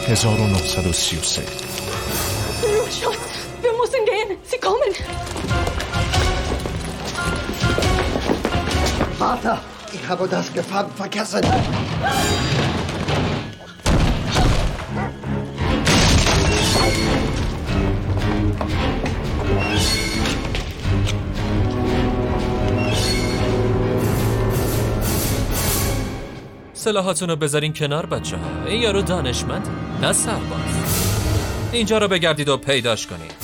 1933. Schatz, wir müssen gehen. Sie kommen. Vater, ich habe das Gefangen vergessen. سلاحاتونو بذارین کنار بچه ها. این یارو دانشمند نه سرباز. اینجا رو بگردید و پیداش کنید.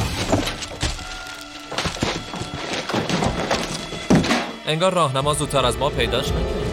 انگار راهنما زودتر از ما پیداش نکرد.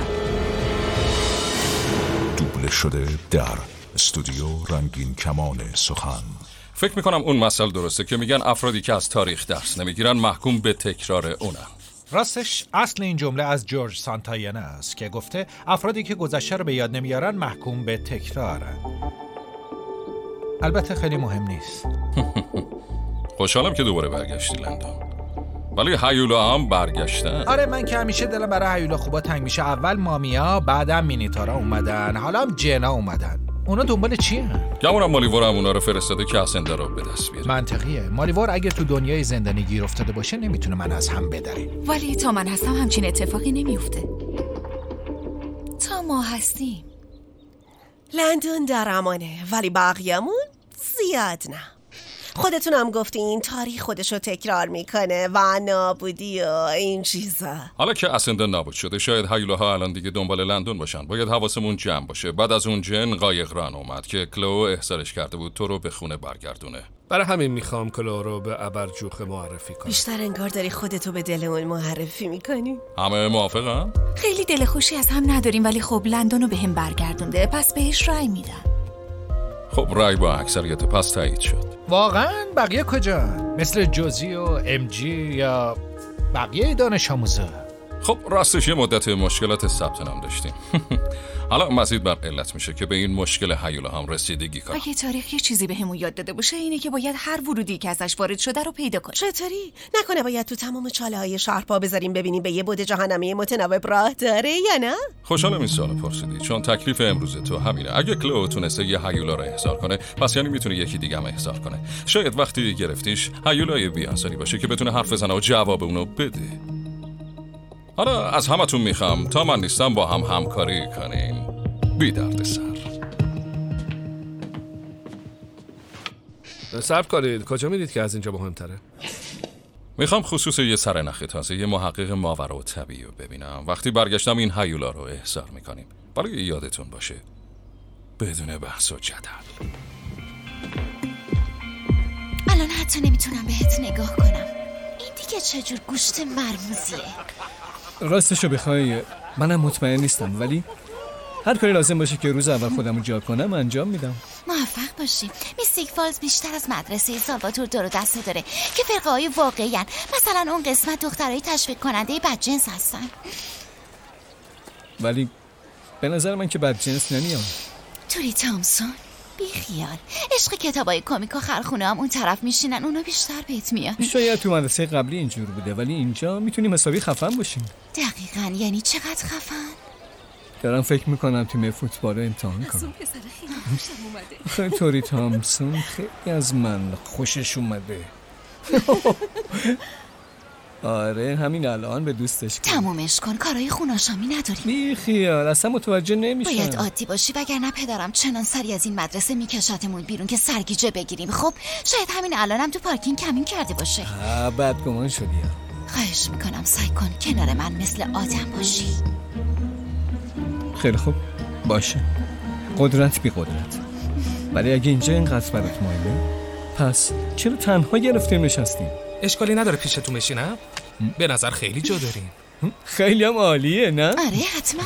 دوبله شده در استودیو رنگین کمان سخن. فکر میکنم اون مسئله درسته که میگن افرادی که از تاریخ درس نمیگیرن محکوم به تکرار اونن. راستش اصل این جمله از جورج سانتایانه است که گفته افرادی که گذشته رو به یاد نمیارن محکوم به تکرارن. البته خیلی مهم نیست. خوشحالم که دوباره برگشتی لندن. ولی هیولا هم برگشتن. آره من که همیشه دلم برای هیولا خوبا تنگ میشه. اول مامیا، بعدم مینیتارا اومدن، حالا هم جنا اومدن. اونا دنبال چیه؟ گمونم مالیور هم اونا رو فرستاده که اسنده رو به دست بیاره. منطقیه. مالیور اگه تو دنیای زندانی گیر افتاده باشه نمیتونه من از هم بدره. ولی تا من هستم همچین اتفاقی نمیفته. تا ما هستیم. لندن در امانه ولی بقیه‌مون زیاد نه. خودتونم گفتین تاریخ خودشو تکرار میکنه و نابودی و این چیزا. حالا که اسنده نابود شده شاید هیولاها الان دیگه دنبال لندن باشن. باید حواسمون جمع باشه. بعد از اون جن قایقران اومد که کلو احضارش کرده بود تو رو به خونه برگردونه. برای همین میخوام کلو رو به ابرجوخه معرفی کنم. بیشتر انگار داری خودتو به دل اون معرفی میکنی. همه موافقن؟ خیلی دل خوشی از هم نداریم ولی خب لندن رو به هم برگردونده پس بهش رای میدم. خب رای با اکثریت پس تایید شد. واقعا بقیه کجا؟ مثل جوزی و ام جی یا بقیه دانش آموزا؟ خب راستش یه مدت مشکلات ثبت نام داشتیم. حالا مزید بر علت میشه که به این مشکل هیولا هم رسیدگی کنم. اگه تاریخ یه چیزی به همون یاد داده باشه اینه که باید هر ورودی که ازش وارد شده رو پیدا کنیم. چطوری؟ نکنه باید تو تمام چاله‌های شهر پا بذاریم ببینیم به یه بعد جهنمی متناوب راه داره یا نه؟ خوشحالم این سوالو پرسیدی چون تکلیف امروز تو همینه. اگه کلو تونسته یه هیولا رو احضار کنه پس یعنی میتونه یکی دیگه هم احضار کنه. شاید وقتی گرفتیش هیولای بی‌انصاری باشه که بتونه حرف بزنه و جواب اونو بده. حالا از همتون میخوام تا من نیستم با هم همکاری کنیم بی درد سر. صبر کنید کجا میدید که از اینجا مهمتره؟ میخوام خصوص یه سرنخ تازه یه محقق ماورا و طبیعی رو ببینم. وقتی برگشتم این هیولا رو احضار میکنیم. برای یادتون باشه بدون بحث و جدل. الان حتی نمیتونم بهت نگاه کنم. این دیگه چجور گوشت مرموزیه؟ راستشو بخوای منم مطمئن نیستم ولی هر کاری لازم باشه که روز اول خودمو جا کنم انجام میدم. موفق باشیم. میستیک فالز بیشتر از مدرسه سالواتور دور دسته داره که فرقه های واقعی هن. مثلا اون قسمت دخترای تشویق کننده بدجنس هستن. ولی به نظر من که بدجنس نمیام. توری تامسون بی خیال. عشق کتابای کمیک و خرخونه هم اون طرف میشینن اونا بیشتر بهت میاد. شاید تو مدرسه قبلی اینجور بوده ولی اینجا میتونیم حسابی خفن باشیم. دقیقاً. یعنی چقدر خفن؟ دارم فکر میکنم تیم فوتبال رو امتحان کنم. خیلی توری تامسون خیلی از من خوشش اومده. آره همین الان به دوستش کن. تمومش کن. کارهای خوناشامی نداریم. بی خیال اصلا متوجه نمیشم. باید عادی باشی وگرنه پدرم چنان سری از این مدرسه میکشتمون بیرون که سرگیجه بگیریم. خب شاید همین الانم تو پارکینگ کمین کرده باشه. بدگمان شدی. خواهش میکنم سعی کن کنار من مثل آدم باشی. خیلی خوب باشه. قدرت بی قدرت. ولی اگه اینجا اینقدر برات مهمه پس چرا تنها گرفتیم نشستیم؟ اشکالی نداره پیشتون بشینم؟ به نظر خیلی جا داریم. خیلی هم عالیه نه؟ آره حتما.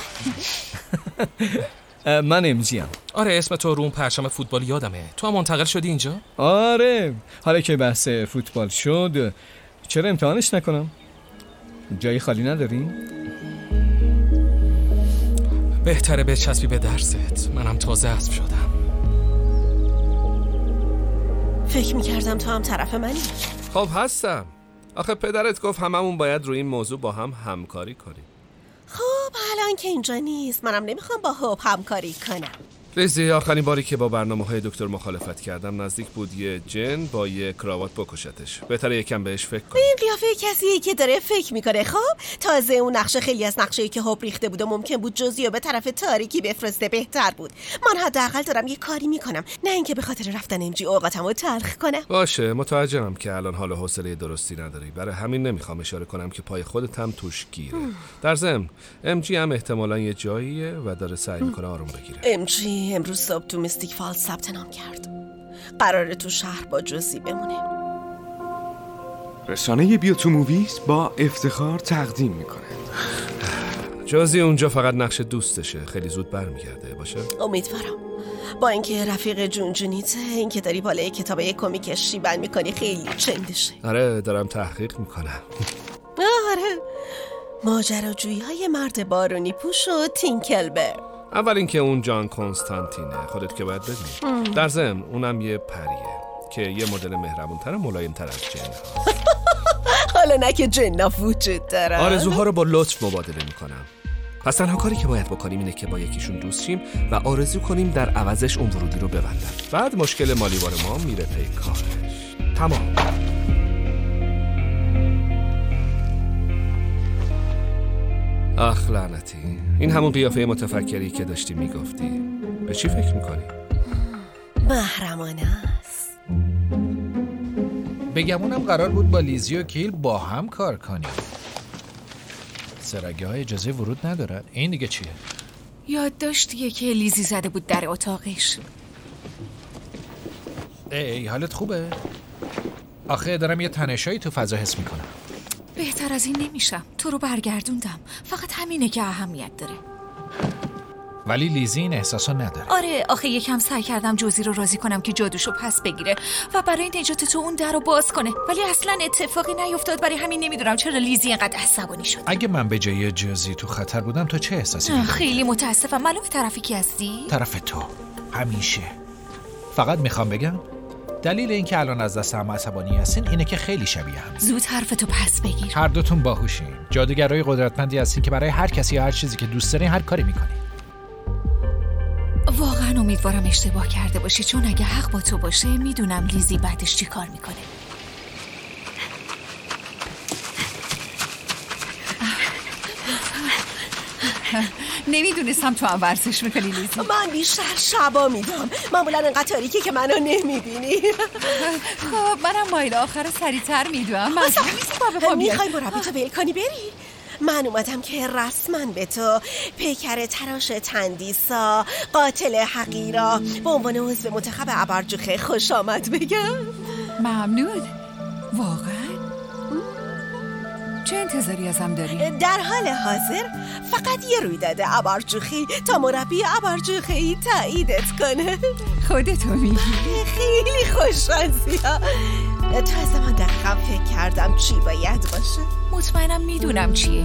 من امزیم. آره اسم تو رو اون پرچم فوتبال یادمه. تو هم منتقل شدی اینجا؟ آره حالا که بحث فوتبال شد چرا امتحانش نکنم؟ جایی خالی نداریم؟ بهتره بچسبی به درست. منم تازه حذف شدم. فکر میکردم تو هم طرف منی. خب هستم. آخه پدرت گفت هممون باید روی این موضوع با هم همکاری کنیم. خب الان که اینجا نیست منم نمیخوام با هوب همکاری کنم. لیزی، آخرین باری که با برنامه‌های دکتر مخالفت کردم نزدیک بود یه جن با یه کراوات بکشتش. بهتره یکم بهش فکر کنم. این قیافه کسیه که داره فکر میکنه. خب تازه اون نقشه خیلی از نقشه‌ای که حب ریخته بود و ممکن بود جزئی به طرف تاریکی بفرسته بهتر بود. من حداقل دارم یه کاری میکنم، نه اینکه به خاطر رفتن امجی اوقاتمو تلخ کنم. باشه، متوجهم که الان حال و حوصله درستی نداری. برای همین نمیخوام اشاره کنم که پای خودت هم توش گیره. در ضمن امجی هم احتمالاً یه جاییه و داره سعی میکنه آروم بگیره. امجی امروز صبح تو میستیک فالز ثبت نام کرد. قراره تو شهر با جوزی بمونه. رسانه بیوتو موویز با افتخار تقدیم میکنه. جوزی اونجا فقط نقش دوستشه، خیلی زود برمیگرده. باشه؟ امیدوارم. با اینکه رفیق جونجونیته، اینکه داری بالای کتابه کمیک شیبن میکنی خیلی چندشه. آره دارم تحقیق میکنم. آره ماجراجویی های مرد بارونی پوش و تینکلبر. اول اینکه اون جان کنستانتینه، خودت که باید بدونی. در ضمن اونم یه پریه که یه مدل مهربونتر و ملایم‌تر از جن هست. حالا نه که جن‌ها وجود دارن. آرزوها رو با لطف مبادله میکنم. پس تنها کاری که باید بکنیم اینه که با یکیشون دوست شیم و آرزو کنیم در عوضش اون ورودی رو ببندن. بعد مشکل مالیوار ما میره پی کارش. تمام. آخ لعنتی، این همون قیافه متفکری که داشتی میگفتی. به چی فکر میکنی؟ محرمانه است. بگمونم قرار بود با لیزی و کیل با هم کار کنیم. سرگه های اجازه ورود ندارن. این دیگه چیه؟ یادداشتیه که لیزی زده بود در اتاقش. ای حالت خوبه؟ آخه دارم یه تنشایی تو فضا حس میکنم. بهتر از این نمیشم. تو رو برگردوندم. فقط همینه که اهمیت داره. ولی لیزی این احساسو نداره. آره آخه یکم سعی کردم جوزی رو راضی کنم که جادوشو پس بگیره و برای نجات تو اون در رو باز کنه، ولی اصلا اتفاقی نیفتاد. برای همین نمیدونم چرا لیزی اینقدر عصبانی شد. اگه من به جای جوزی تو خطر بودم تو چه احساسی می‌کردی؟ خیلی متاسفم. معلومه طرفی کی هستی؟ طرف تو همیشه. فقط میخوام بگم دلیل این که الان از دست هم عصبانی هستین اینه که خیلی شبیه هم. زود حرفتو پس بگیر. هر دوتون باهوشین، جادوگرای قدرتمندی هستین که برای هر کسی یا هر چیزی که دوست دارین هر کاری میکنین. واقعا امیدوارم اشتباه کرده باشی، چون اگه حق با تو باشه میدونم لیزی بعدش چی کار میکنه. نمیدونستم تو هم ورزش میکنی لیزی. من بیشتر شبا میدم. معمولا انقدر تاریکی که منو نمیبینی. خب منم مایل آخر سریعتر میدوم. میخوای مربی تو ول کنی بری؟ من اومدم که رسما به تو پیکر تراش تندیسا قاتل حقیرا به عنوان عضو منتخب ابرجوخه خوش آمد بگم. ممنون. واقعا؟ چه انتظاری ازم داری؟ در حال حاضر فقط یه رویداد ابرجوخی تا مربی ابرجوخه‌ای تاییدت کنه. خودتو میگی؟ خیلی خوششانسی ها. تازه من دقیقا فکر کردم چی باید باشه. مطمئنم میدونم چیه.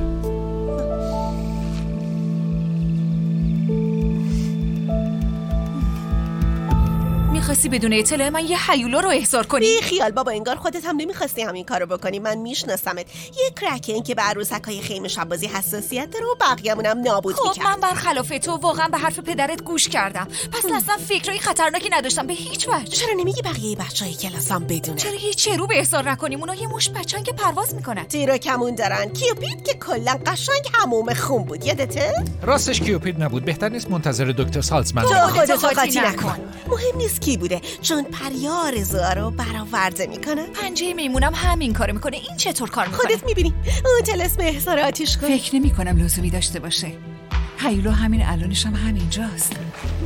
میخواستی بدون اطلاع من یه هیولا رو احضار کنی؟ بی خیال بابا، انگار خودت هم نمیخواستی همین کارو بکنی. من میشناسمت. یه کرکن که به عروسکای خیمه شبازی حساسیت داره و بقیه‌مونم نابود میکرد. خب من برخلاف تو واقعا به حرف پدرت گوش کردم. پس اصلا فکرای خطرناکی نداشتم به هیچ وجه. چرا نمیگی بقیه بچهای کلاسام بدونن؟ چرا هیچ رو به احضار نکنیم؟ اونا یه مش بچن که پرواز میکنن. تیر و کمون دارن. کیوپید که کلا قشنگ حموم خون بود، یادته؟ راستش کیوپید نبود. بهتر نیست منتظر دکتر سالزمن خودتو قاطی نکن. مهم نیست کی بوده، چون پریا آرزوها رو برآورده میکنه. پنجه میمونم همین کارو میکنه. این چطور کار میکنه؟ خودت میبینی. اون طلسم احضار آتیش کن. فکر نمیکنم لزومی داشته باشه. هیولا همین الانش هم همینجاست.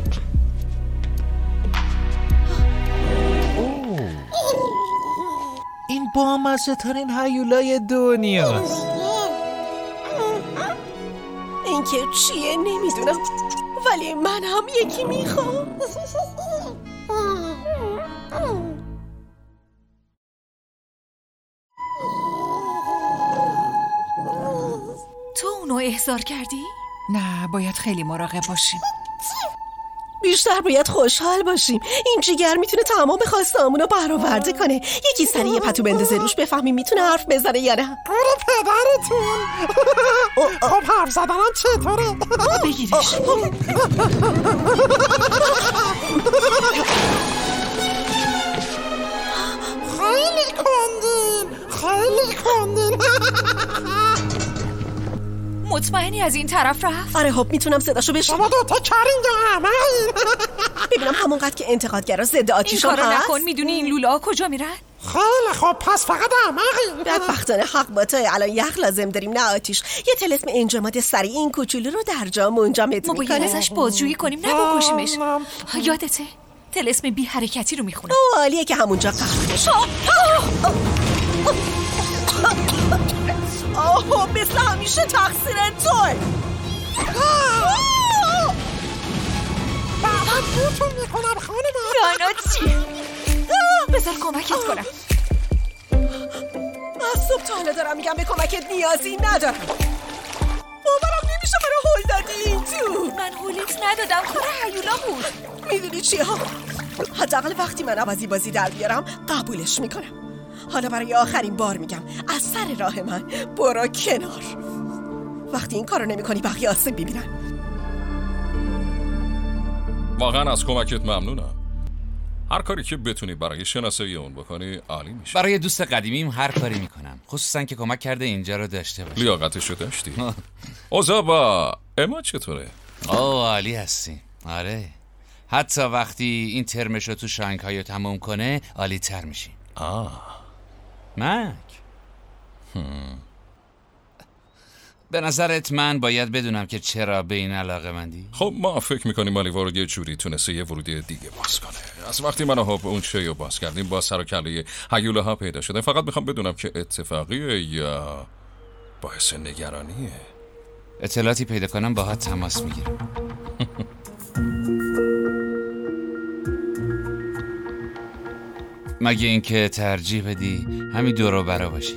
این بامزه ترین هیولای دنیاست. این که چیه نمیدونم، ولی من هم یکی میخوام. تو اونو احضار کردی؟ نه، باید خیلی مراقب باشیم. بیشتر باید خوشحال باشیم. این جیگر میتونه تمام خواسته‌هامون رو برآورده کنه. یکی سری یه پتو بندازه روش بفهمیم میتونه حرف بزنه یا نه. پدرتون. خب حرف زدنم چطوره؟ بگیرش. از این طرف رفت؟ آره هوب میتونم صداشو بشنوم. شما دوتا کرین دارم. ببینم همونقدر که انتقادگرا ضد آتیشون هست. این کارو نکن. میدونی این لولا کجا میرن؟ خیلی خوب پس فقط احمقی. بدبختانه حق با تو. الان یخ لازم داریم نه آتیش. یه طلسم انجماد سریع این کوچولو رو در جا منجمد میکنه. ما باید ازش بازجویی کنیم نه بکشیمش. یادته طلسم بی حرکتی رو میخونه. عالیه که همونجا قرار بشه. آه مثل همیشه تقصیر توه. بعد بوتون میکنم خانم. رانا چی؟ بذار کمکت کنم. از صبح تا حالا دارم میگم به کمکت نیازی ندارم. باورم نمیشه برای هول دادی این تو. من هولت ندادم، کار هیولا بود. میدونی چی ها؟ حداقل وقتی من عوضی بازی در بیارم قبولش میکنم. حالا برای آخرین بار میگم از سر راه من برو کنار. وقتی این کارو نمیکنی بقیه آسیب ببینن. واقعا از کمکت ممنونم. هر کاری که بتونی برای شناسایی اون بکنی عالی میشه. برای دوست قدیمیم هر کاری میکنم، خصوصا که کمک کرده اینجا رو داشته باشه. لیاقتشو داشتی. اوضاع با اما چطوره؟ عالی هستی. آره حتی وقتی این ترمشو تو شانگهای تموم کنه عالی تر میشی. مک به نظرت من باید بدونم که چرا به این علاقه مندی؟ خب ما فکر میکنیم مالیوار یه جوری تونسته یه ورودی دیگه باز کنه. از وقتی من و هوب اون شیو باز کردیم با سر و کله هیولاها پیدا شده. فقط میخوام بدونم که اتفاقیه یا باعث نگرانیه. اطلاعاتی پیدا کنم باهات تماس میگیرم. مگه اینکه ترجیح بدی همین دور و برا باشی.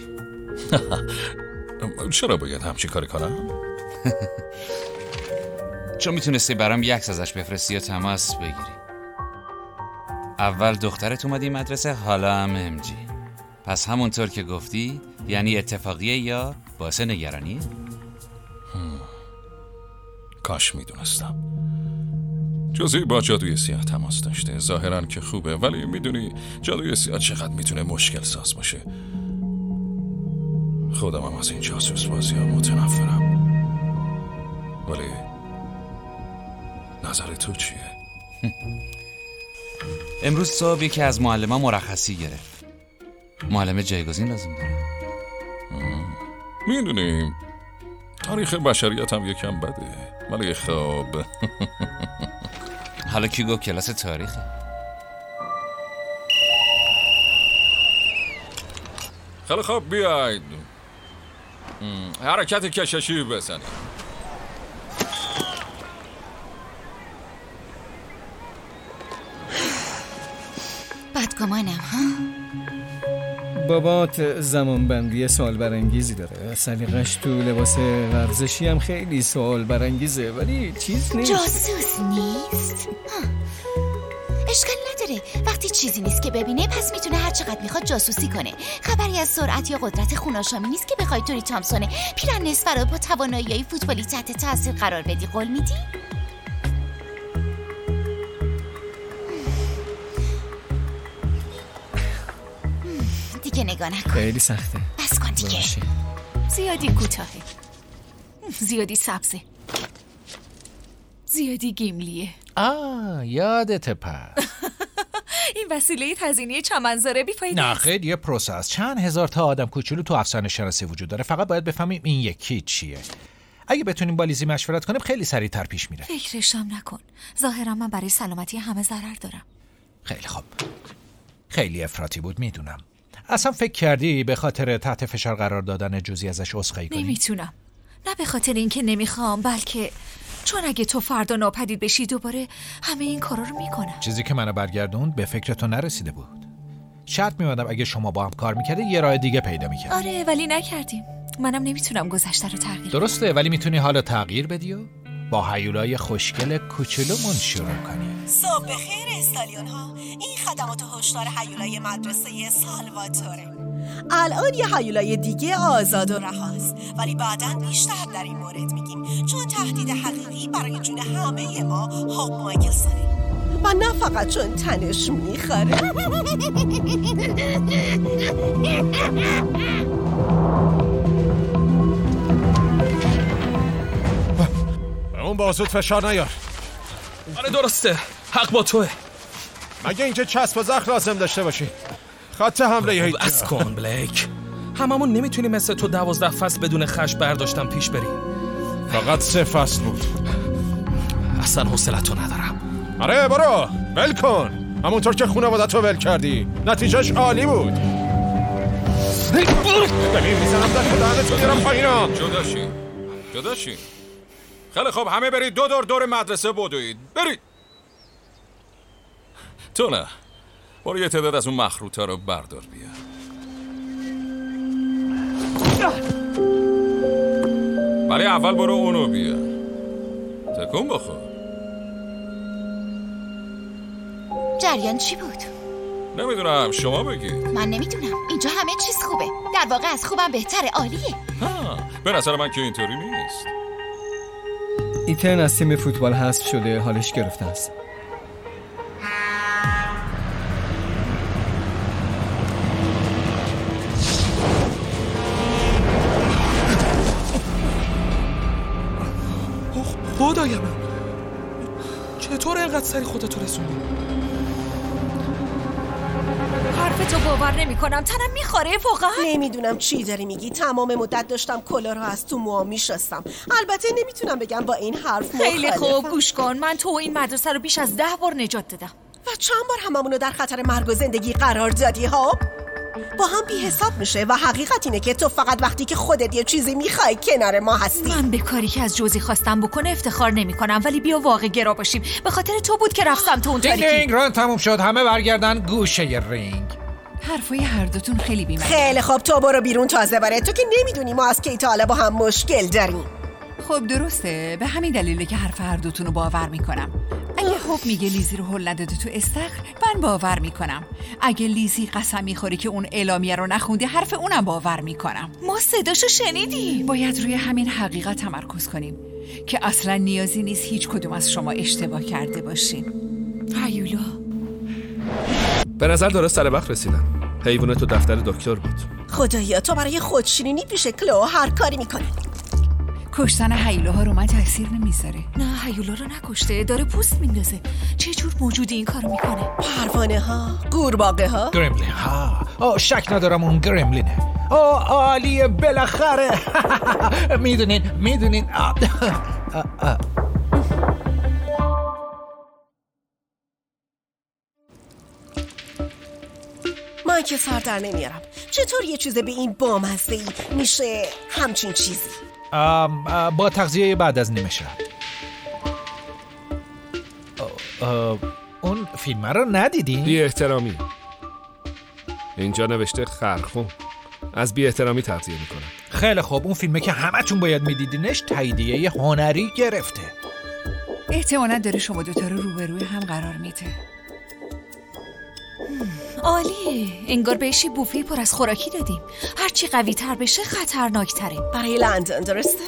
چرا باید همچی کاری کنم؟ چون میتونستی برام یه عکس ازش بفرستی یا تماس بگیری. اول دخترت اومدی مدرسه، حالا هم امجی. پس همونطور که گفتی یعنی اتفاقیه یا باعث نگرانیه؟ کاش میدونستم. جزئی با جادوی سیاه تماس داشته. ظاهرا که خوبه، ولی میدونی جادوی سیاه چقدر میتونه مشکل ساز باشه. خودم هم از این جاسوس بازی ها متنفرم. ولی نظر تو چیه؟ امروز صبح یکی از معلم‌ها مرخصی گرفت. معلم جایگزین لازم داره. میدونیم تاریخ بشریت هم یکم بده، ولی خب حالا کی گفت کلاس تاریخه؟ خیلی خب بیاید حرکت کششی بزنید. بدگمانم ها؟ بابات زمان بندی سوال برانگیزی داره. سلیقش تو لباس ورزشی هم خیلی سوال برانگیزه، ولی چیز نیست. جاسوس نیست؟ اشکال نداره، وقتی چیزی نیست که ببینه پس میتونه هر چقدر میخواد جاسوسی کنه. خبری از سرعت یا قدرت خوناشامی نیست که بخوای توری تامسون پیرن نصفه رو با توانایی‌های فوتبالی تحت تاثیر قرار بدی. قول میدی؟ دیگه نگاه نکن، خیلی سخته. بس کن دیگه. زیادی کوتاهه، زیادی سبزه، زیادی گیملیه. یادته پس. این وسیله تزیینی چمنزاره بیفایده. نه خیلی یه پروسس. چند هزار تا آدم کوچولو تو افسانه شناسی وجود داره. فقط باید بفهمیم این یکی چیه. اگه بتونیم با لیزی مشورت کنیم خیلی سریعتر پیش میره. فکرشم نکن. ظاهرا من برای سلامتی همه ضرر دارم. خیلی خوب. خیلی افراطی بود میدونم. اصلا فکر کردی به خاطر تحت فشار قرار دادن جزئی ازش عذرخواهی کنی؟ نمیتونم. نه به خاطر اینکه نمیخوام، بلکه چون اگه تو فردا ناپدید بشی دوباره همه این کارا رو میکنم. چیزی که منو برگردوند به فکر تو نرسیده بود. شرط می‌بندم اگه شما با هم کار میکردی یه راه دیگه پیدا میکردی. آره ولی نکردیم. منم نمیتونم گذشته رو تغییر. درسته، ولی میتونی حالا تغییر بدی و با هیولای خوشگل کوچولومون شروع کنی. صبح بخیر استالیون ها. این خدمات هشدار هیولای مدرسه سالواتوره. الان یه هیولای دیگه آزاد و رهاست، ولی بعداً بیشتر در این مورد میگیم، چون تهدید حقیقی برای جون همه ما هوب مایکلسونه و نه فقط چون تنش میخوره. اون بازوت فشار نیار. آره درسته، حق با توه. مگه اینکه چسب و زخم لازم داشته باشی. خط حمله هیچ بس کن بلیک. هممون نمیتونیم مثل تو 12 فصل بدون خشم برداشتن پیش بریم. فقط 3 فصل بود. اصلا حوصله‌تو ندارم. آره برو ول کن، همونطور که خانواده‌تو ول کردی. نتیجهش عالی بود. ببین میزنم در خداحقتو میرم پایینا. جدا شین. خیلی خوب، همه برید دور مدرسه بدوید. برید. تو نه، برو یه تعداد از اون مخروطا رو بردار بیا. ولی اول برو اونو بیا. تکون بخور. جریان چی بود؟ نمیدونم، شما بگید. من نمیدونم، اینجا همه چیز خوبه. در واقع از خوبم بهتره، عالیه. به نظر من که اینطوری نیست. ایتن از تیم فوتبال حذف شده، حالش گرفته است. خدایم، چطور اینقدر سری خودتو رسوندی؟ حرفتو باور نمی کنم، تنم میخوره واقعا. نمیدونم چی داری میگی. تمام مدت داشتم کلا رو از تو موام میشستم. البته نمیتونم بگم با این حرف خیلی خوب گوش کن، من تو این مدرسه رو بیش از 10 بار نجات دادم و چند بار هممونو در خطر مرگ و زندگی قرار دادی ها. با هم بی حساب میشه و حقیقت اینه که تو فقط وقتی که خودت یه چیزی میخوای کنار ما هستی. من به کاری که از جوزی خواستم بکنه افتخار نمی کنم، ولی بیا واقع گرا باشیم. به خاطر تو بود که رفتم تو اون تاریکی. رینگ ران تموم شد، همه برگردن گوشه رینگ. حرفای هر دوتون خیلی بی‌معنی. خیلی خوب، تو برو بیرون تازه باره. تو که نمیدونی ما از کی تا حالا با هم مشکل داریم. خب درسته، به همین دلیله که حرف هر دوتون رو باور میکنم. اگه خوب میگه لیزی رو هل نداده تو استخر، من باور میکنم. اگه لیزی قسم میخوری که اون اعلامیه رو نخوندی، حرف اونم باور میکنم. ما صداشو شنیدیم. باید روی همین حقیقت تمرکز کنیم که اصلا نیازی نیست هیچ کدوم از شما اشتباه کرده باشین. هیولا، به نظر درست سر وقت رسیدن. حیوانه تو دفتر دکتر بود. خدایا، تو برای خودشیرینی پیش کلو هر کاری میکنی. کشتن هیولاها رو من تاثیر نمیذاره. نه، هیولا رو نکشته، داره پوست میندازه. چه جور موجودی این کارو میکنه؟ پروانه ها، قورباغه ها، گرملین ها. شک ندارم اون گرملینه. عالیه بالاخره. میدونین من که سر در نمیارم. چطور یه چیز به این بامزه‌ای میشه همچین چیزی؟ با تغذیه بعد از نیمه شب. اون فیلم رو ندیدین؟ بی احترامی. اینجا نوشته خرخون. از بی احترامی تغذیه میکنم. خیلی خوب، اون فیلمه که همتون باید میدیدینش تاییدیه هنری گرفته. احتمالاً داره شما دوتا رو روبروی هم قرار میده. عالیه، انگار بهشی بوفه پر از خوراکی دادیم. هرچی قوی تر بشه خطرناک تره. برای لندن درسته؟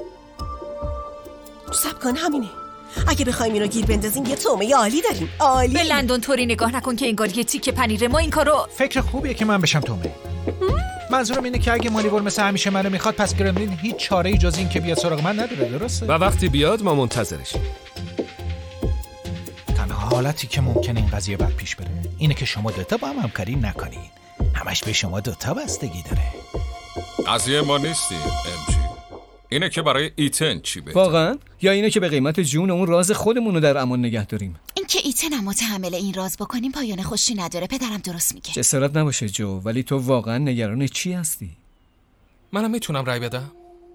صبر کن، همینه. اگه بخوایم اینو گیر بندازیم یه تومه عالی داریم. عالی. به لندن طوری نگاه نکن که انگار یه تیکه پنیره. ما این کارو. فکر خوبیه که من بشم تومه. منظورم اینه که اگه مالیور مثل همیشه منو میخواد، پس گرملین هیچ چاره‌ای جز این که بیاد سراغ من نداره. درسته؟ و وقتی بیاد ما منتظرشیم. حالتی که ممکنه این قضیه بد پیش بره اینه که شما دوتا با هم همکاری نکنین. همش به شما دوتا بستگی داره. قضیه ما نیستیم امجی. اینه که برای ایتن چی بهتر؟ واقعا؟ یا اینه که به قیمت جون اون راز خودمون رو در امان نگه داریم؟ این که ایتن هم متحمل این راز بکنیم پایان خوشی نداره. پدرم درست میگه. جسارت نباشه جو، ولی تو واقعا نگران چی هستی؟ منم میتونم رای بدم.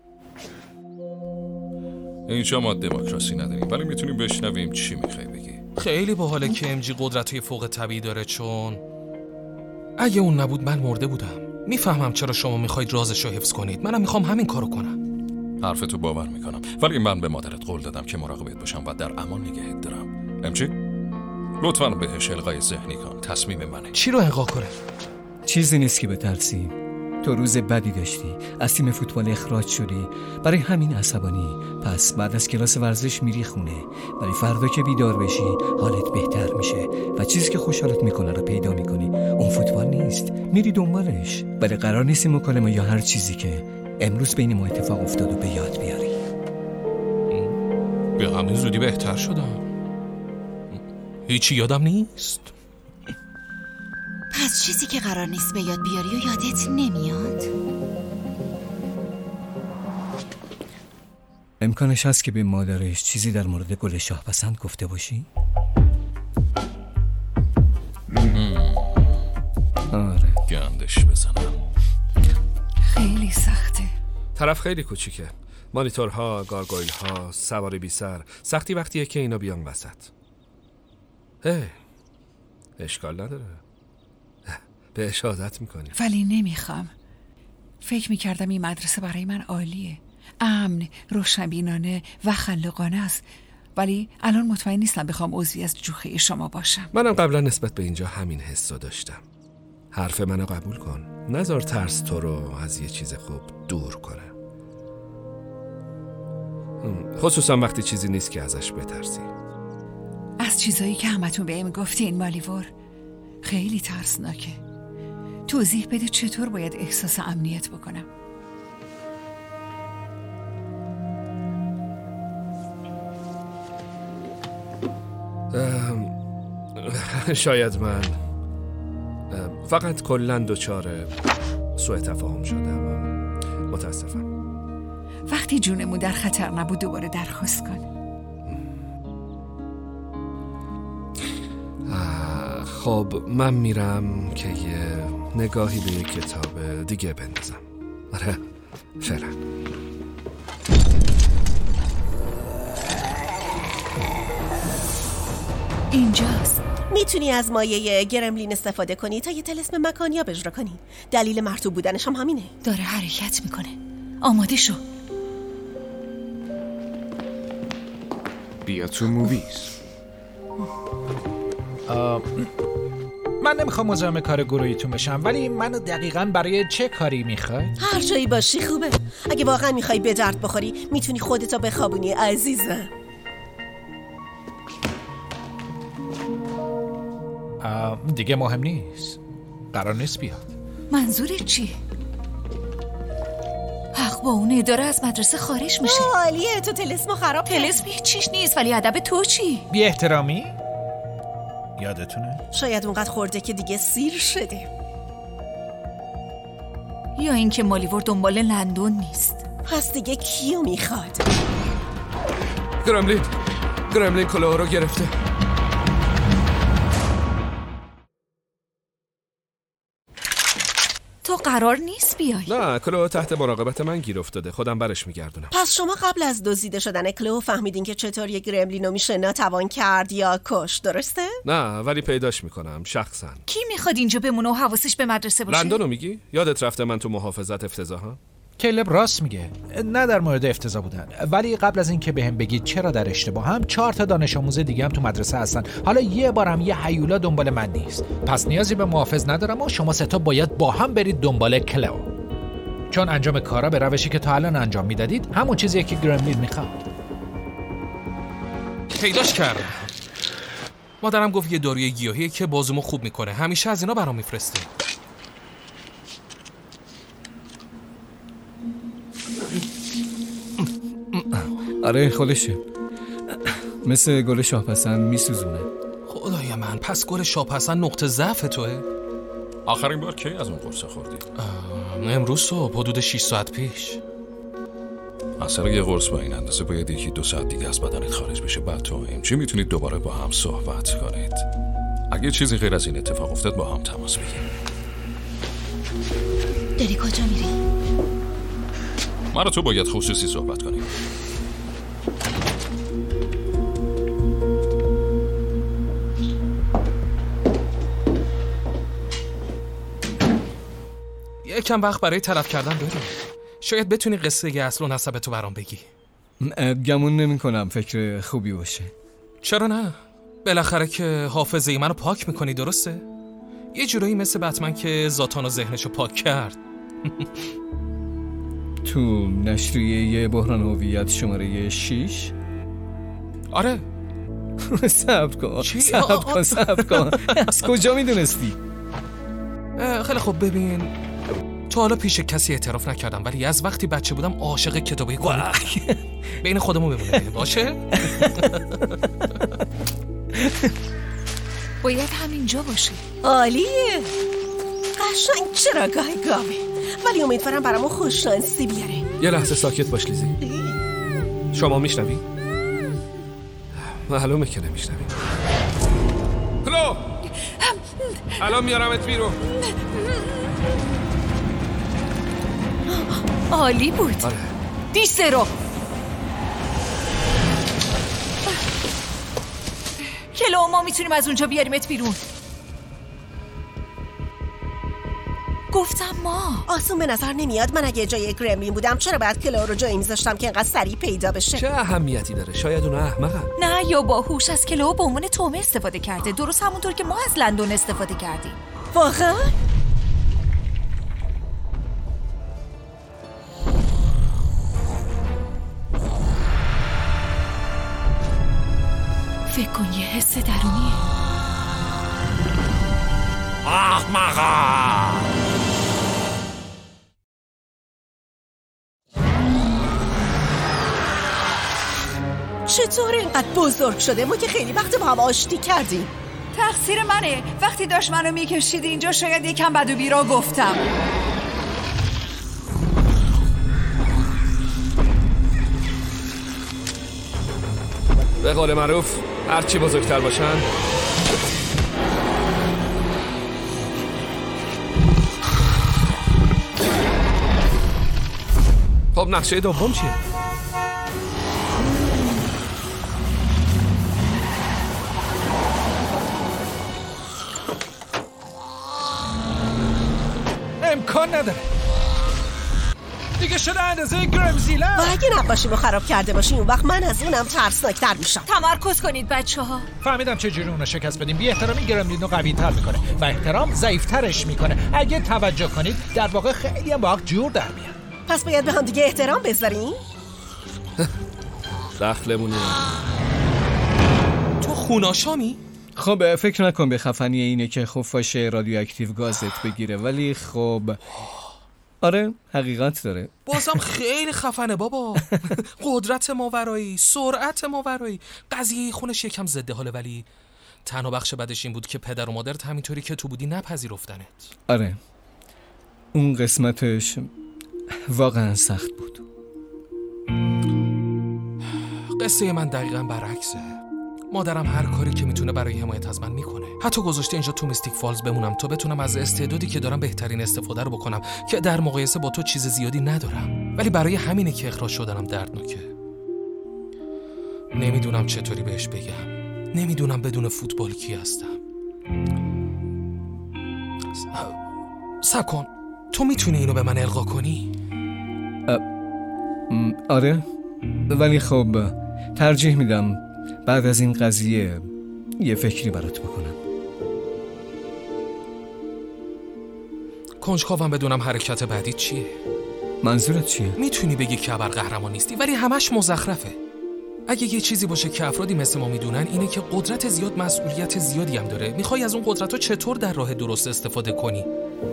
اینجا ما دموکراسی نداریم، ولی میتونیم بشنویم چی میخوای بگی. خیلی باحاله که امجی قدرت‌های فوق طبیعی داره، چون اگه اون نبود من مرده بودم. میفهمم چرا شما میخواید رازشو حفظ کنید. منم میخوام همین کارو کنم. حرفتو باور میکنم، ولی من به مادرت قول دادم که مراقبت باشم و در امان نگهت دارم. امجی لطفاً بهش القای ذهنی کن. تصمیم منه. چی رو القا کنه؟ چیزی نیست که بترسی. تو روز بدی داشتی، از تیم فوتبال اخراج شدی، برای همین عصبانی. پس بعد از کلاس ورزش میری خونه، ولی فردا که بیدار بشی حالت بهتر میشه و چیزی که خوشحالت میکنه رو پیدا میکنی. اون فوتبال نیست، میری دنبالش. ولی قرار نیست مکالمه یا هر چیزی که امروز بین ما اتفاق افتاد و به یاد بیاری. به همین زودی بهتر شدم. هیچی یادم نیست. پس چیزی که قرار نیست به یاد بیاری و یادت نمیاد؟ امکانش هست که به مادرش چیزی در مورد گل شاهپسند گفته باشی؟ آره گندش بزنم. خیلی سخته. طرف خیلی کوچیکه. مانیتورها، گارگویل‌ها، سواری بی سر. سختی وقتیه که اینا بیان وسط. اشکال نداره. بهش عادت میکنی. ولی نمیخوام. فکر میکردم این مدرسه برای من عالیه، امن، روشنبینانه و خلاقانه است، ولی الان مطمئن نیستم بخوام عضوی از جوخه شما باشم. منم قبلا نسبت به اینجا همین حسو داشتم. حرف منو قبول کن. نذار ترس تو رو از یه چیز خوب دور کنه. خصوصا وقتی چیزی نیست که ازش بترسی. از چیزایی که همتون بهم گفتین مالیور خیلی ترسناکه. توضیح بده چطور باید احساس امنیت بکنم. شاید من فقط کلن دچار سوء تفاهم شدم. متاسفم. وقتی جونمون در خطر نبود دوباره درخواست کن. خب من میرم که یه نگاهی به یک کتاب دیگه بندازم. آره فعلا. اینجاست. میتونی از مایه گرملین استفاده کنی تا یه طلسم مکانیاب اجرا کنی. دلیل مرطوب بودنش هم همینه. داره حرکت میکنه. آماده شو. بیا تو موویز. من نمیخوام مزاحم کار گروهیتون بشم، ولی منو دقیقاً برای چه کاری میخوای؟ هر جایی باشی خوبه. اگه واقعا میخوای به درد بخوری میتونی خودتو بخوابونی عزیزم. دیگه مهم نیست. قرار نیست بیاد. منظورت چی؟ حق با اونه. داره از مدرسه خارج میشه. عالیه. تو طلسمو خراب کردی. طلسم هیچیش نیست، ولی ادب تو چی؟ بی احترامی؟ یادتونه؟ شاید اونقدر خورده که دیگه سیر شده. یا اینکه مالیور دنبال لندن نیست. پس دیگه کیو میخواد؟ گرملین کلاه رو گرفته. تو قرار نیست بیای. نه، کلو تحت مراقبت من گیر افتاده. خودم برش میگردونم. پس شما قبل از دزدیده شدن کلو فهمیدین که چطور یک گرملینو میشه ناتوان کرد یا کش، درسته؟ نه، ولی پیداش میکنم شخصا. کی میخواد اینجا بمونه و حواسش به مدرسه باشه؟ لندنو میگی؟ یادت رفته من تو محافظت افتضاحم؟ کلب راست میگه. نه در مورد افتضاح بودن، ولی قبل از این که بهم بگید چرا در اشتباه هم 4 تا دانش آموز دیگه هم تو مدرسه هستن. حالا یه بارم یه هیولا دنبال من نیست، پس نیازی به محافظ ندارم و شما 3 تا باید با هم برید دنبال کلو، چون انجام کارا به روشی که تا الان انجام میدادید همون چیزیه که گرملین میخواد. پیداش کردم. مادرم گفت یه داروی گیاهیه که بازومو خوب میکنه. همیشه از اینا برام میفرسته. آره خودشه. مثل گل شاهپسند میسوزونه. خدای من، پس گل شاهپسند نقطه ضعف توه؟ آخرین بار کی از اون قرص خوردی؟ امروز صبح، حدود 6 ساعت پیش. اصلا یه قرص با این اندازه باید 1-2 ساعت دیگه از بدنت خارج بشه. بعد تو چی میتونید دوباره با هم صحبت کنید. اگه چیزی غیر از این اتفاق افتاد با هم تماس بگیریم. داری کجا میری؟ من و تو باید خصوصی صحبت کنیم. یکم وقت برای تلف کردن داریم. شاید بتونی قصه اصل و نسب تو برام بگی. گمون نمی کنم فکر خوبی باشه. چرا نه؟ بالاخره که حافظه منو پاک میکنی، درسته؟ یه جورایی مثل بتمن که ذاتان و ذهنشو پاک کرد. تو نشریه بحران هویت شماره 6؟ آره. صبر کن. از کجا میدونستی؟ خیلی خوب، ببین تا حالا پیش کسی اعتراف نکردم، ولی از وقتی بچه بودم عاشق کتابای کمیک. بین خودمون بمونه باشه؟ باید همینجا باشه. عالیه. قشنگ چراگاه گاوه، ولی امیدوارم برامون خوششانسی بیاره. یه لحظه ساکت باش لیزی. شما میشنوی؟ معلومه که نمیشنوی. کلو الان میارمت بیرون. عالی بود. آره. دیسرو کلو، ما میتونیم از اونجا بیاریمت بیرون. گفتم ما. آسون به نظر نمیاد. من اگه جای گرملین بودم چرا باید کلو رو جایی میذاشتم که انقدر سریع پیدا بشه؟ چه اهمیتی داره؟ شاید اون احمقه. نه، یا باهوش از کلو به عنوان تومه استفاده کرده، درست همونطور که ما از لندن استفاده کردیم. واقعا؟ فکر کن یه حس درونیه. احمقا. چطور اینقدر بزرگ شده؟ ما که خیلی وقت با هم آشتی کردیم. تقصیر منه. وقتی داشت منو میکشید اینجا شاید یکم بد و بیرا گفتم. به قول معروف هرچی بزرگتر باشن خب نقشه دوم چیه؟ امکان نداره دیگه شده اندازه گرمزیلا. و اگه نقاشی رو خراب کرده باشی اون وقت من از اونم ترسناکتر میشم. تمرکز کنید بچه‌ها. فهمیدم چجوری اونو شکست بدیم. بی احترامی گرملین رو قوی تر میکنه و احترام ضعیفترش میکنه. اگه توجه کنید در واقع خیلی هم با حق جور در میاد. پس باید به هم دیگه احترام بذاریم. دخلمونی. تو خوناشامی؟ خب فکر نکن به خفنی اینه که خفاش رادیواکتیو گازت بگیره، ولی خب آره حقیقت داره. بازم خیلی خفنه بابا. قدرت ماورایی، سرعت ماورایی. قضیه خونش یکم ضد حاله، ولی تنها بخش بدش این بود که پدر و مادرت همینطوری که تو بودی نپذیرفتنت. آره اون قسمتش واقعا سخت بود. قصه من دقیقا برعکسه. مادرم هر کاری که میتونه برای حمایت از من میکنه. حتی گذاشته اینجا تو میستیک فالز بمونم تا بتونم از استعدادی که دارم بهترین استفاده رو بکنم که در مقایسه با تو چیز زیادی ندارم، ولی برای همینه که اخراج شدنم دردناکه. نمیدونم چطوری بهش بگم. نمیدونم بدون فوتبال کی هستم. صبر کن، تو میتونی اینو به من القا کنی؟ آره ولی خب ترجیح میدم بعد از این قضیه یه فکری برات بکنم. کنجکاوم بدونم حرکت بعدی چیه. منظورت چیه؟ میتونی بگی که ابرقهرمان نیستی ولی همش مزخرفه. اگه یه چیزی باشه که افرادی مثل ما میدونن اینه که قدرت زیاد مسئولیت زیادی هم داره. میخوای از اون قدرت رو چطور در راه درست استفاده کنی؟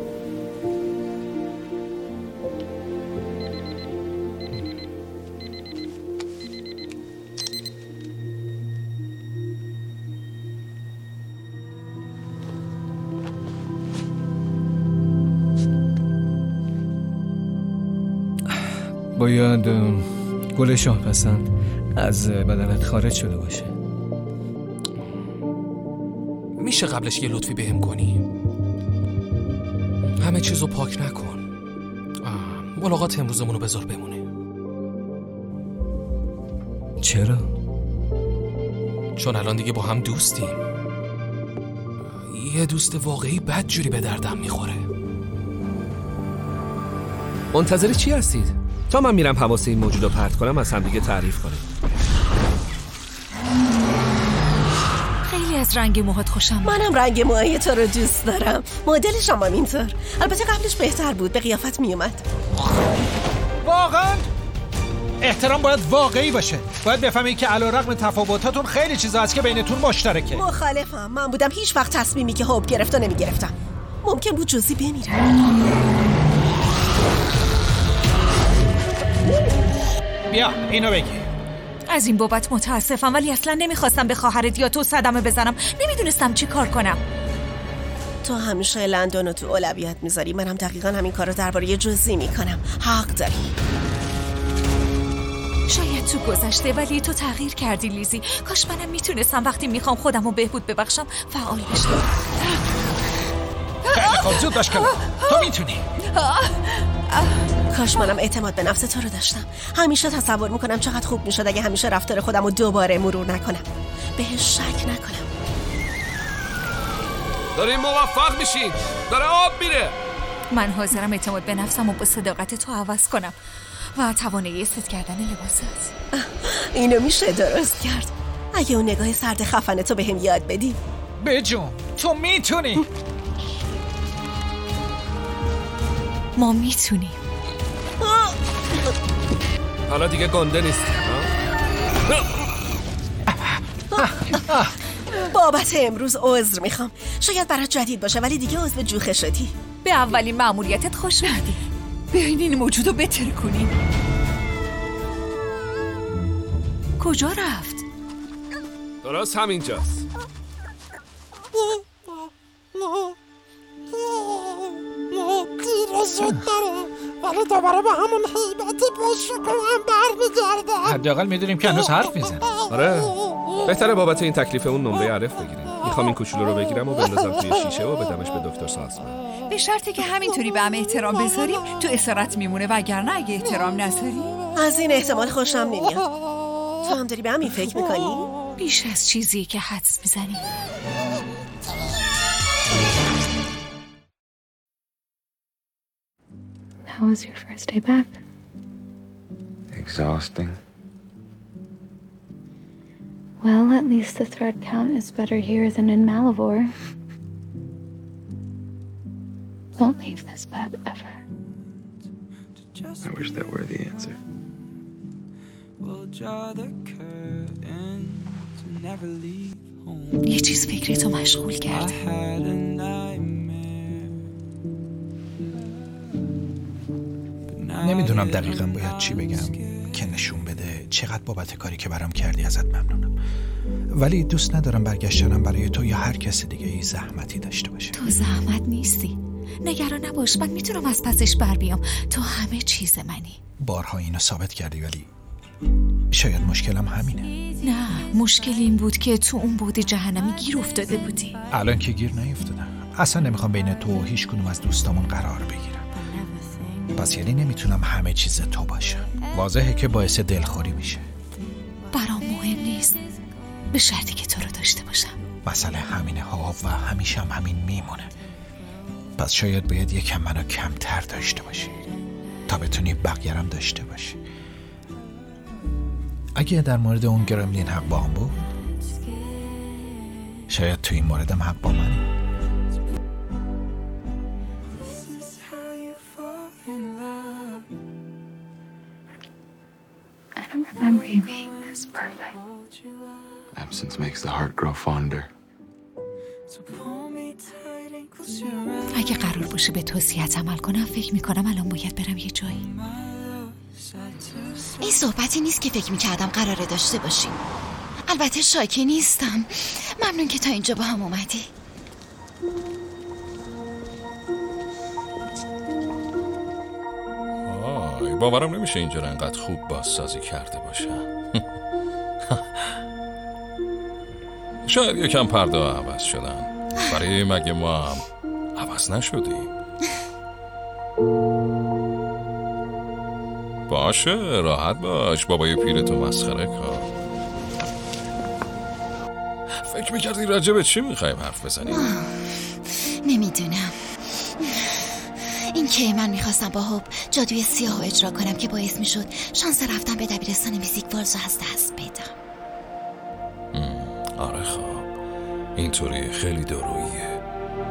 باید گل شاه پسند از بدنت خارج شده باشه. میشه قبلش یه لطفی بهم کنی؟ همه چیزو پاک نکن. ملاقات امروزمونو بذار بمونه. چرا؟ چون الان دیگه با هم دوستیم. یه دوست واقعی بدجوری به دردم میخوره. منتظر چی هستید؟ تا من میرم حواس این موجود رو پرت کنم از هم دیگه تعریف کنیم. خیلی از رنگ موهات خوشم. منم رنگ موهای تو رو دوست دارم. مدلش هم اینطور. البته قبلش بهتر بود، به قیافت میومد. واقعا احترام باید واقعی باشه. باید بفهمید که علیرغم تفاوتاتون خیلی چیزا هست که بینتون مشترکه. مخالفم. من بودم هیچ وقت تصمیمی که هوب گرفت و نمیگرفتم. ممکن بود جزئی بمیره. بیا اینو بگیر. از این بابت متاسفم، ولی اصلا نمیخواستم به خواهرت یا تو صدمه بزنم. نمیدونستم چی کار کنم. تو همیشه لندن تو اولویت میذاری، منم دقیقا همین کار رو درباره جزئی میکنم. حق داری. شاید تو گذشته، ولی تو تغییر کردی لیزی. کاش منم میتونستم وقتی میخوام خودم رو بهبود ببخشم فعال بشم. خیلی خوب، زود باش کلا، تو میتونی. کاش منم اعتماد به نفس تو رو داشتم. همیشه تصور میکنم چقدر خوب میشد اگه همیشه رفتار خودم رو دوباره مرور نکنم، بهش شک نکنم. دارین موفق میشین، داره آب میره. من حاضرم اعتماد به نفسم و با صداقت تو عوض کنم و توانایی ست کردن لباسات. اینو میشه درست کرد اگه اون نگاه سرد خفن تو بهم یاد بدی. بجون تو میتونی. ما میتونیم. حالا دیگه گنده نیستی. بابت امروز عذر میخوام. شاید برات جدید باشه ولی دیگه عضو جوخه شدی. به اولین مأموریتت خوش اومدی. بیاین این موجود رو بتر کنیم. کجا رفت؟ درست همینجاست. دیر زود داره ولی دوباره با همون حیبت باشکوه هم برمیگرده. حداقل میدونیم که هنوز حرف میزن. آره بهتره بابت این تکلیف اون نمره عرف بگیریم. میخوام این کوچولو رو بگیرم و بندازم توی شیشه و بدمش به دکتر سالزمن. به شرطی که همینطوری به همه احترام بذاریم تو اسارت میمونه، وگرنه اگه احترام نذاری از این احتمال خوشم نمیاد. تو هم داری به همین فکر میکنی؟ بیش از چیزی که حدس میزنی. How was your first day back? Exhausting. Well, at least the thread count is better here than in Malivore. Don't leave this bed ever. I wish that were the answer. یه چیز فکرتو مشغول کرده. نمیدونم دقیقاً باید چی بگم که نشون بده چقدر بابت کاری که برام کردی ازت ممنونم، ولی دوست ندارم برگشتنم برای تو یا هر کس دیگه ای زحمتی داشته باشه. تو زحمت نیستی، نگران نباش، من میتونم از پسش بر بیام. تو همه چیز منی. بارها اینو ثابت کردی ولی شاید مشکلم همینه. نه، مشکل این بود که تو اون بود جهنمی گیر افتاده بودی. الان که گیر نیفتادم. اصلا نمیخوام بین تو و هیچ کدوم از دوستامون قرار بگیرم. پس یعنی نمیتونم همه چیز تو باشم. واضحه که باعث دلخوری میشه. برام مهم نیست، به شرطی که تو رو داشته باشم. مسئله همینه ها و همیشه هم همین میمونه. پس شاید باید یکم منو کمتر داشته باشی تا بتونی بقیه‌رم داشته باشی. اگه در مورد اون گرملین حق با هم بود، شاید تو این موردم حق با منی. I don't remember you being this perfect. Absence makes the heart grow fonder. اگه قرار باشه به توصیه‌ات عمل کنم، فکر میکنم الان باید برم یه جایی. این صحبتی نیست که فکر میکردم قراره داشته باشیم. البته شاکی نیستم. ممنون که تا اینجا با هم اومدی. باورم نمیشه اینجا انقدر خوب بازسازی کرده باشه. شاید یکم پرده عوض شدن، برای مگه ما هم عوض نشدیم؟ باشه راحت باش، بابای پیرتو مسخره کن. فکر میکردی راجع به چی میخوایم حرف بزنیم؟ نمیدونم. این که من میخواستم با هوب جادوی سیاه اجرا کنم که باعث میشد شانس رفتن به دبیرستان میزیک فالز رو از دست بدم. آره خب اینطوری خیلی درویه.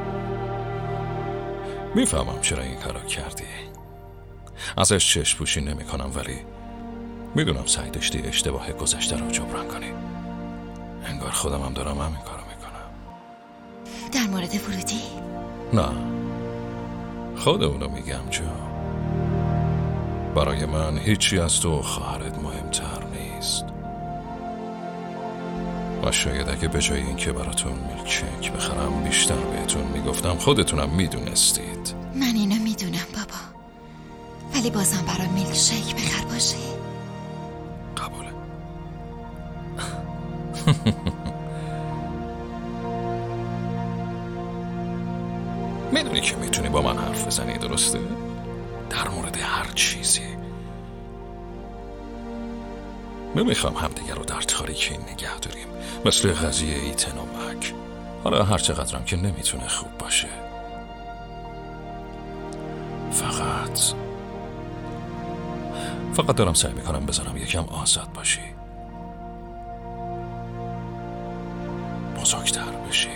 میفهمم چرا این کارو کردی. ازش چشم پوشی نمی کنم، ولی میدونم سعی داشتی اشتباه گذشته رو جبران کنی. انگار خودم هم دارم همین کارو میکنم. در مورد ورودی؟ نه خودمونو میگم جو. برای من هیچی از تو خواهرت مهمتر نیست. و شاید اگه به جای این که براتون میلکشیک بخرم بیشتر بهتون میگفتم خودتونم میدونستید. من اینو میدونم بابا، ولی بازم برای میلکشیک بخر باشه. قبوله. میدونی که میتونی با من حرف بزنی، درسته؟ در مورد هر چیزی. نمیخوام همدیگر رو در تاریکی نگه داریم، مثل قضیه ایتن و مک. حالا هر چقدرم که نمیتونه خوب باشه، فقط دارم سعی میکنم بذارم یکم آزاد باشی، بزرگتر بشی.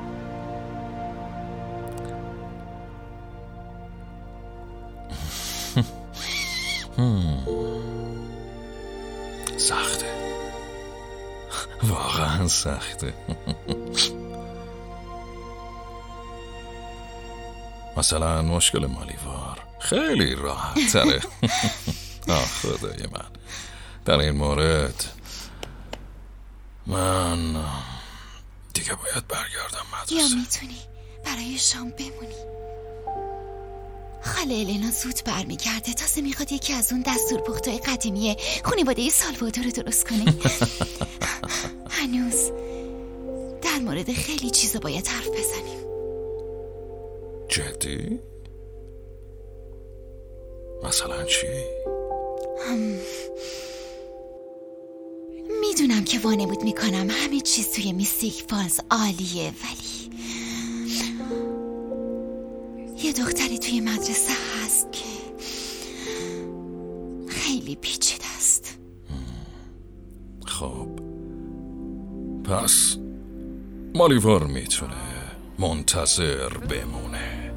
سخته، واقعا سخته. مثلا مشکل مالیوار خیلی راحت تره. خدای من، در این مورد من دیگه باید برگردم مدرسه. یا میتونی برای شام بمونی. خاله الینا زود برمیگرده، تازه میخواد یکی از اون دستور پختای قدیمی خانواده سالوادور رو درست کنه. هنوز در مورد خیلی چیزا باید حرف بزنیم. جدی؟ مثلا چی؟ میدونم که وانمود میکنم همه چیز توی میستیک فالز عالیه، ولی یه دختری توی مدرسه هست که خیلی پیچیده است. خب پس مالیوار میتونه منتظر بمونه.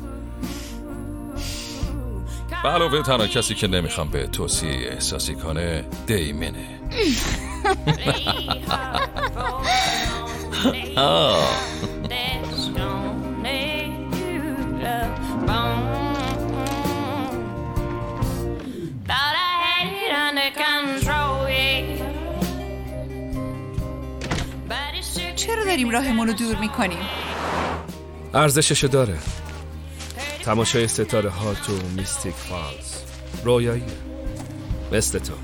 به علاوه تنها کسی که نمیخوام به توصیه احساسی کنه دیمنه. چرا داریم راهمون رو دور میکنیم؟ ارزشش داره. تماشای ستاره ها تو میستیک فالز رویاییه، مثل تو.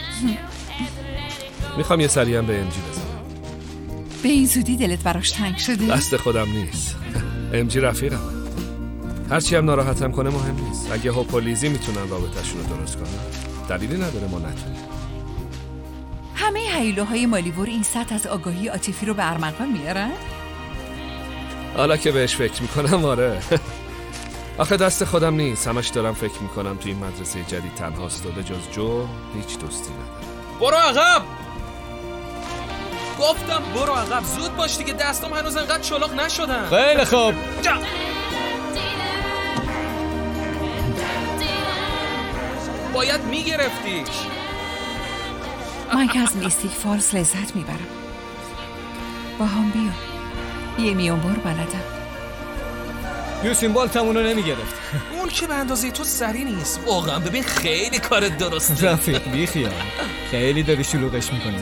میخوام یه سری هم به امجی بزنم. به این زودی دلت براش تنگ شده؟ دست خودم نیست. امجی رفیقم، هرچی هم ناراحتم کنه مهم نیست. اگه هوپ و لیزی میتونن رابطه‌شون رو درست کنن، دلیلی نداره ما نتونیم. همه هیولاهای مالیور این سطح از آگاهی عاطفی رو به ارمغان میارن؟ حالا که بهش فکر میکنم آره. آخه دست خودم نیست، همش دارم فکر میکنم تو این مدرسه جدید تنهاست و به جز جو هیچ دوستی نداره. برو عقب! گفتم برو عقب، زود باش دیگه، دستم هنوز انقدر چلاق نشدن. خیلی خوب. باید میگرفتیش. من که از میستیک فالز لذت میبرم. با هم بیا، یه میون بار بلدم. یوسین بالت همونو نمیگرفت. اون که به اندازه تو سری نیست. واقعا ببین خیلی کارت درسته. رفیق بیخیال، خیلی داری شلوغش میکنی.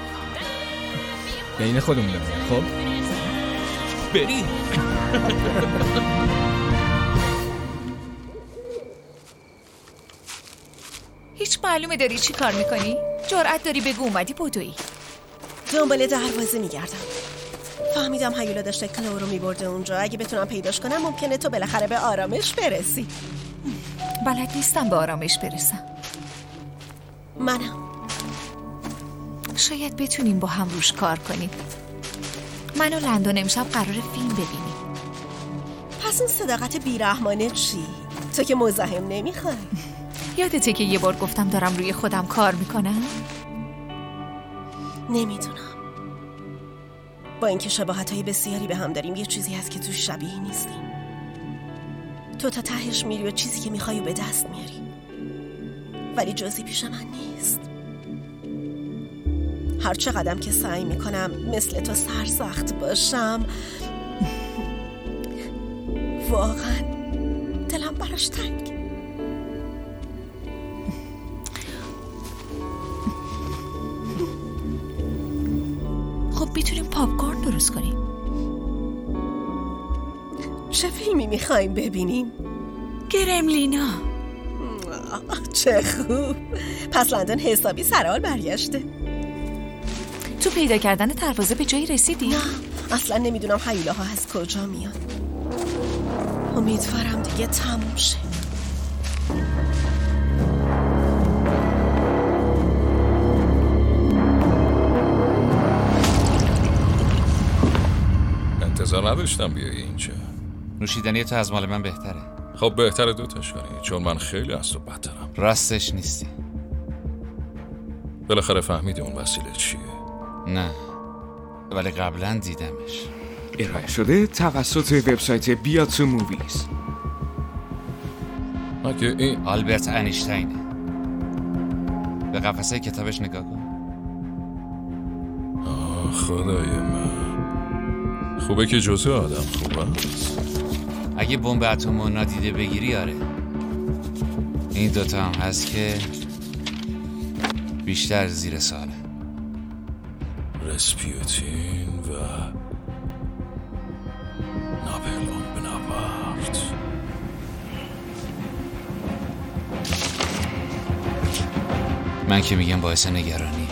بین خودمون بمونه. خب بریم. هیچ معلومه داری چی کار میکنی؟ جرأت داری بگو اومدی بدوی. دنبال دروازه میگردم. فهمیدم هیولا داشته کلو رو میبرده اونجا. اگه بتونم پیداش کنم ممکنه تو بالاخره به آرامش برسی. بلد نیستم به آرامش برسم. منم. شاید بتونیم با هم روش کار کنیم. من و لندن امشب قرار فیلم ببینیم. پس این صداقت بیرحمانه چی؟ تو که مزاحم نمیخوای. یادته که یه بار گفتم دارم روی خودم کار میکنم؟ نمیدونم. با اینکه شباهت‌های بسیاری به هم داریم، یه چیزی هست که تو شبیه نیستیم. تو تا تهش میری و چیزی که میخوای به دست میاری، ولی جزی پیش من نیست. هر چقدرم که سعی میکنم مثل تو سرسخت باشم، واقعا دلم براش تنگ. میتونیم پاپکورن درست کنیم. چه فیلمی میخوایم ببینیم؟ گرملینا. چه خوب. پس لندن حسابی سرحال برگشته. تو پیدا کردن دروازه به جایی رسیدی؟ نه، اصلا نمیدونم هیولاها از کجا میان. امیدوارم دیگه تموم شه. انتظار نداشتم بیایی اینجا. نوشیدنی تو از مال من بهتره. خب بهتره دوتاش کنی، چون من خیلی از تو بدترم. راستش نیستی. بالاخره فهمیدی اون وسیله چیه؟ نه، ولی قبلا دیدمش. ارائه شده توسط وبسایت بیا تو موویز. اگه این آلبرت انیشتینه. به قفسه کتابش نگاه کن. خدای من، خوبه که جزء آدم خوبه است. اگه بمب اتمو نادیده بگیری آره. این دوتا هم هست که بیشتر زیر ساله. رسپیوتین و ناپلئون بنابرت. من که میگم باعث نگرانی.